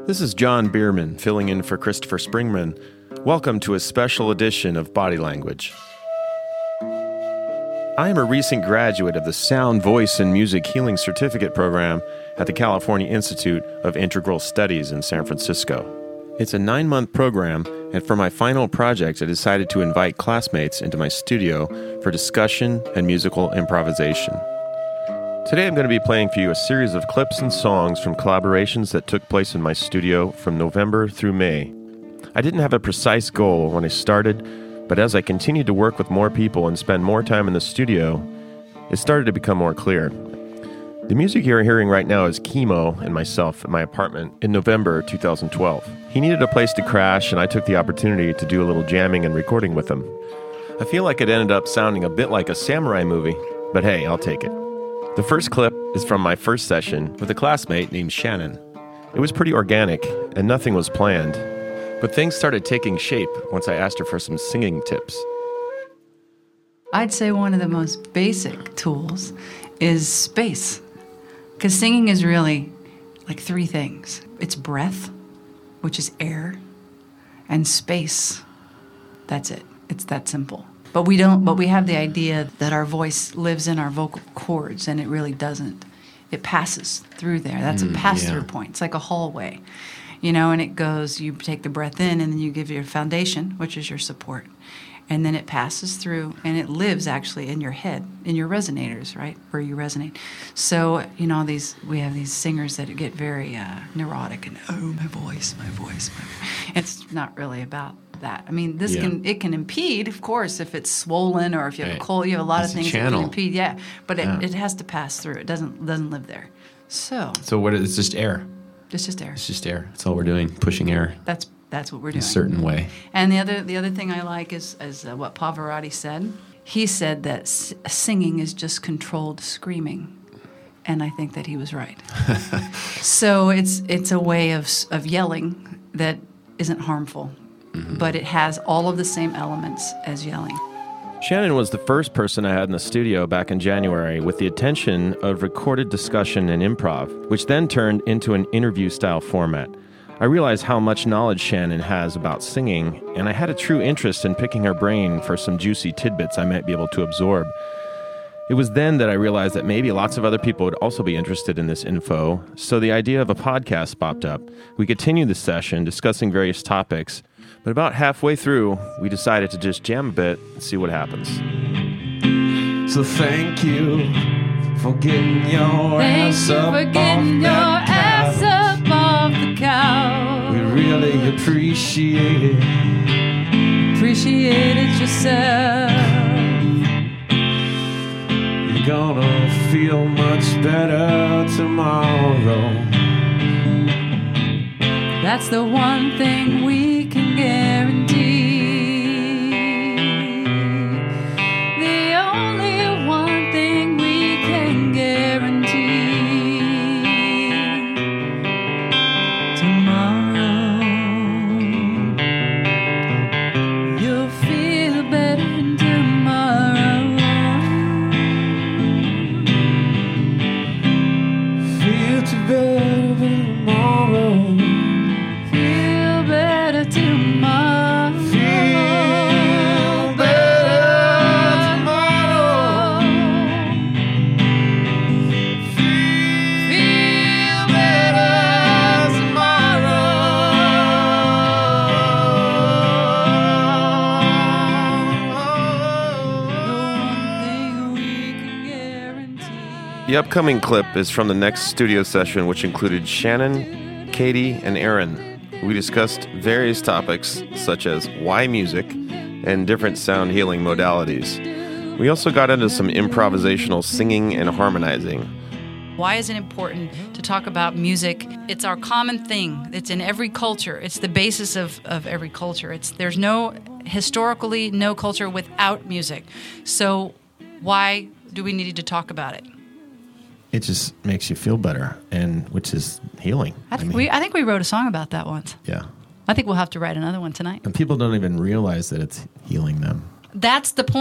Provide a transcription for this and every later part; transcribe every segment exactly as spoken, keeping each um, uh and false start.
This is John Bierman, filling in for Christopher Springman. Welcome to a special edition of Body Language. I am a recent graduate of the Sound, Voice, and Music Healing Certificate Program at the California Institute of Integral Studies in San Francisco. It's a nine-month program, and for my final project, I decided to invite classmates into my studio for discussion and musical improvisation. Today I'm going to be playing for you a series of clips and songs from collaborations that took place in my studio from November through May. I didn't have a precise goal when I started, but as I continued to work with more people and spend more time in the studio, it started to become more clear. The music you're hearing right now is Chemo and myself at my apartment in November two thousand twelve. He needed a place to crash, and I took the opportunity to do a little jamming and recording with him. I feel like it ended up sounding a bit like a samurai movie, but hey, I'll take it. The first clip is from my first session with a classmate named Shannon. It was pretty organic, and nothing was planned, but things started taking shape once I asked her for some singing tips. I'd say one of the most basic tools is space, because singing is really like three things. It's breath, which is air, and space. That's it. It's that simple. But we don't. But we have the idea that our voice lives in our vocal cords, and it really doesn't. It passes through there. That's mm, a pass-through yeah. point. It's like a hallway, you know. And it goes. You take the breath in, and then you give your foundation, which is your support, and then it passes through, and it lives actually in your head, in your resonators, right, where you resonate. So you know, these we have these singers that get very uh, neurotic, and oh, my voice, my voice, my voice. It's not really about that. I mean, this yeah. can it can impede, of course, if it's swollen or if you have right. a cold. You have a lot it's of things that can impede. Yeah, but it, yeah. it has to pass through. It doesn't doesn't live there. So. So what? Is, it's just air. It's just air. It's just air. That's all we're doing. Pushing air. That's that's what we're in doing. A certain way. And the other the other thing I like is is uh, what Pavarotti said. He said that s- singing is just controlled screaming. And I think that he was right. So it's it's a way of of yelling that isn't harmful. Mm-hmm. But it has all of the same elements as yelling. Shannon was the first person I had in the studio back in January with the intention of recorded discussion and improv, which then turned into an interview-style format. I realized how much knowledge Shannon has about singing, and I had a true interest in picking her brain for some juicy tidbits I might be able to absorb. It was then that I realized that maybe lots of other people would also be interested in this info, so the idea of a podcast popped up. We continued the session, discussing various topics, but about halfway through, we decided to just jam a bit and see what happens. So thank you for getting your thank ass you up for getting your off that ass up off the couch. We really appreciate it. Appreciate it yourself. You're gonna feel much better tomorrow. That's the one thing we can guarantee. The only one thing we can guarantee. Tomorrow, you'll feel better tomorrow. Feel too better tomorrow. Tomorrow. Feel better tomorrow. Feel better tomorrow. The one thing we can guarantee. The upcoming clip is from the next studio session, which included Shannon, Katie, and Aaron. We discussed various topics, such as why music and different sound healing modalities. We also got into some improvisational singing and harmonizing. Why is it important to talk about music? It's our common thing. It's in every culture. It's the basis of, of every culture. It's there's no, historically, no culture without music. So why do we need to talk about it? It just makes you feel better, and which is healing. I think I mean, we I think we wrote a song about that once. Yeah. I think we'll have to write another one tonight. And people don't even realize that it's healing them. That's the point.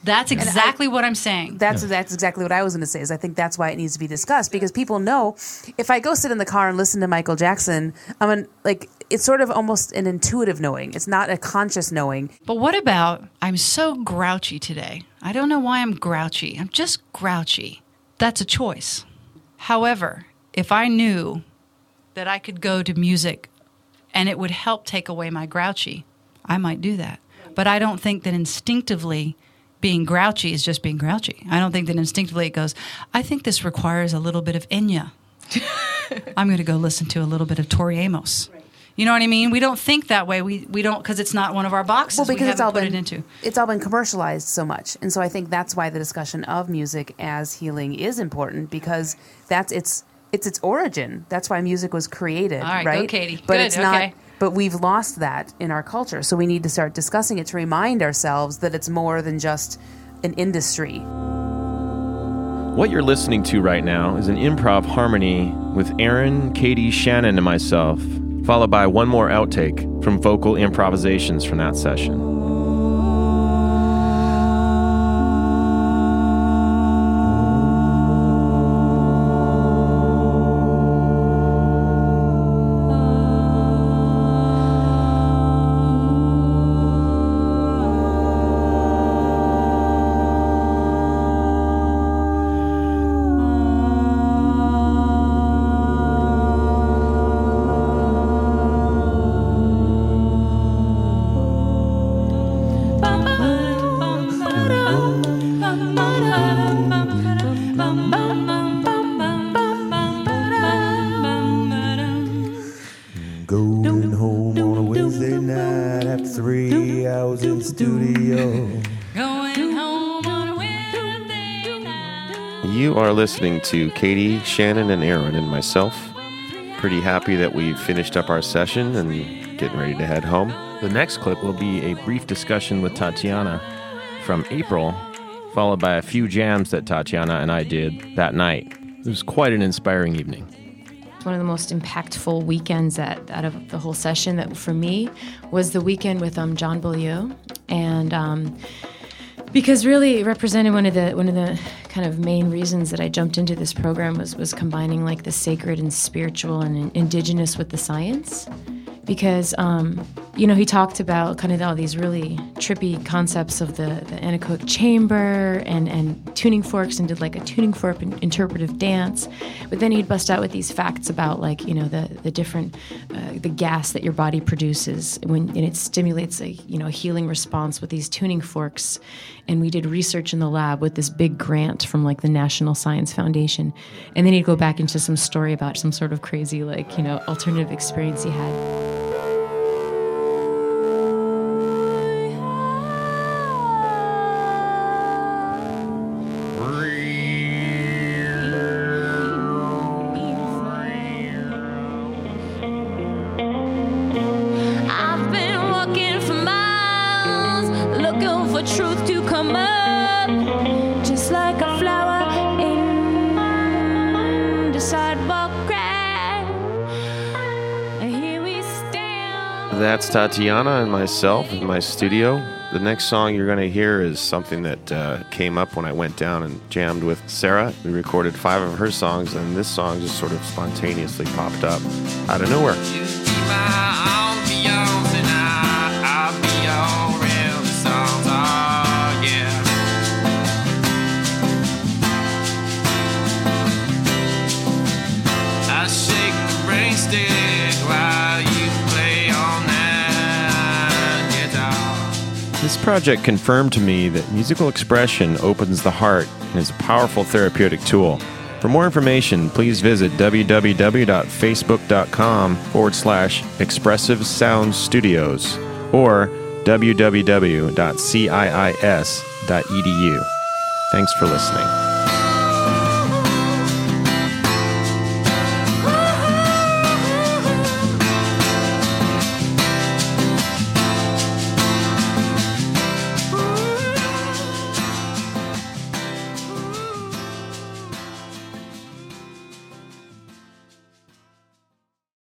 That's exactly what I'm saying. That's that's exactly what I was going to say. Is I think that's why it needs to be discussed, because people know if I go sit in the car and listen to Michael Jackson, I'm an, like it's sort of almost an intuitive knowing. It's not a conscious knowing. But what about I'm so grouchy today? I don't know why I'm grouchy. I'm just grouchy. That's a choice. However, if I knew that I could go to music and it would help take away my grouchy, I might do that. But I don't think that instinctively being grouchy is just being grouchy. I don't think that instinctively it goes, I think this requires a little bit of Enya. I'm going to go listen to a little bit of Tori Amos. Right. You know what I mean? We don't think that way. We we don't, because it's not one of our boxes. Well, because we it's all put been it into. It's all been commercialized so much, and so I think that's why the discussion of music as healing is important, because that's its it's its origin. That's why music was created. All right, right? go Katie. But Good, it's not. okay. But we've lost that in our culture, so we need to start discussing it to remind ourselves that it's more than just an industry. What you're listening to right now is an improv harmony with Aaron, Katie, Shannon, and myself, followed by one more outtake from vocal improvisations from that session. Going home on a Wednesday night after three hours in the studio. Going home on a Wednesday night. You are listening to Katie, Shannon, and Aaron, and myself. Pretty happy that we've finished up our session and getting ready to head home. The next clip will be a brief discussion with Tatiana from April, followed by a few jams that Tatiana and I did that night. It was quite an inspiring evening. One of the most impactful weekends that, out of the whole session that for me was the weekend with um, John Beaulieu, and um, because really it represented one of the one of the kind of main reasons that I jumped into this program was was combining like the sacred and spiritual and indigenous with the science. Because, um, you know, he talked about kind of all these really trippy concepts of the, the anechoic chamber and, and tuning forks, and did like a tuning fork interpretive dance. But then he'd bust out with these facts about like, you know, the, the different, uh, the gas that your body produces when and it stimulates a, you know, healing response with these tuning forks. And we did research in the lab with this big grant from like the National Science Foundation. And then he'd go back into some story about some sort of crazy, like, you know, alternative experience he had. I've been walking for miles, looking for truth to come up, just like a flower in the sidewalk crack. And here we stand. That's Tatiana and myself in my studio. The next song you're going to hear is something that uh, came up when I went down and jammed with Sarah. We recorded five of her songs, and this song just sort of spontaneously popped up out of nowhere. You be my own Beyonce tonight. I'll be your real songs, oh yeah. I shake the brain stick while you play on that guitar. This project confirmed to me that musical expression opens the heart and is a powerful therapeutic tool. For more information, please visit www.facebook.com forward slash expressive sound studios or www.ciis.edu. Thanks for listening.